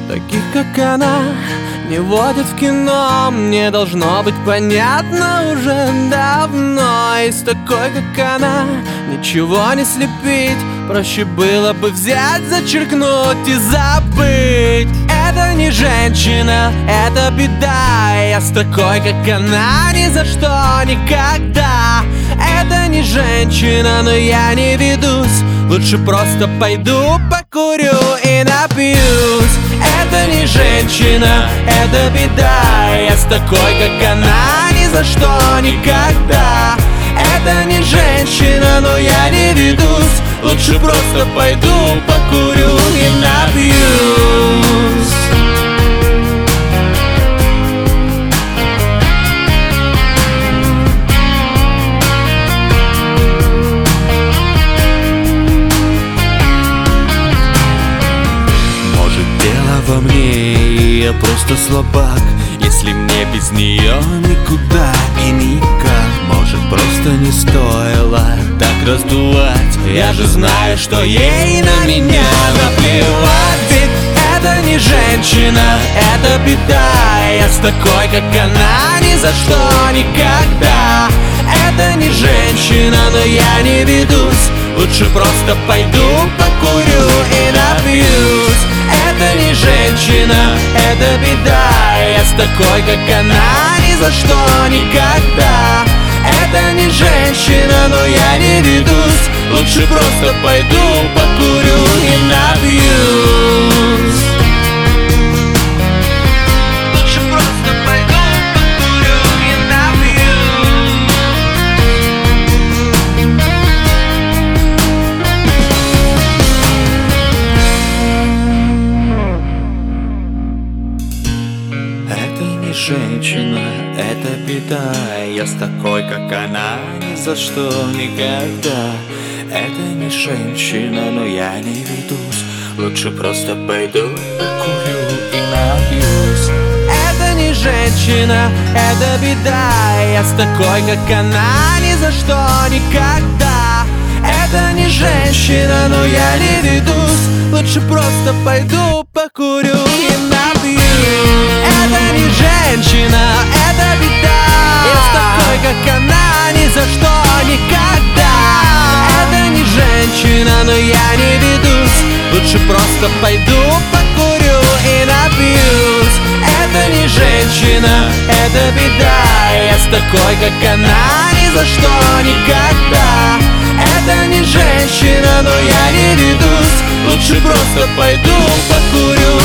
Таких, как она, не водят в кино. Мне должно быть понятно уже давно. И с такой, как она, ничего не слепить. Проще было бы взять, зачеркнуть и забыть. Это не женщина, это беда. Я с такой, как она, ни за что, никогда. Это не женщина, но я не ведусь. Лучше просто пойду, покурю и напьюсь. Это не женщина, это беда. Я с такой, как она, ни за что, никогда. Это не женщина, но я не ведусь. Лучше просто пойду, покурю и напьюсь. Во мне, я просто слабак. Если мне без нее никуда и никак. Может, просто не стоило так раздувать. Я же знаю, что ей на меня наплевать. Ведь это не женщина, это беда. Я с такой, как она, ни за что, никогда. Это не женщина, но я не ведусь. Лучше просто пойду, покурю и напьюсь. Это не женщина, это беда. Я с такой, как она, ни за что, никогда. Это не женщина, но я не ведусь. Лучше просто пойду, покурю и напьюсь. Лучше просто пойду, покурю и напьюсь. Это не женщина, это беда. Я с такой, как она, ни за что, никогда. Это не женщина, но я не ведусь. Лучше просто пойду, покурю и напьюсь. Это не женщина, это беда. Я с такой, как она, ни за что, никогда. Это не женщина, но я не ведусь. Лучше просто пойду, покурю и напьюсь. Это не женщина, это беда. Я с такой, как она, ни за что, никогда. Это не женщина, но я не ведусь. Лучше просто пойду, покурю и напьюсь. Это не женщина, это беда. Я с такой, как она, ни за что, никогда. Это не женщина, но я не ведусь. Лучше просто пойду, покурю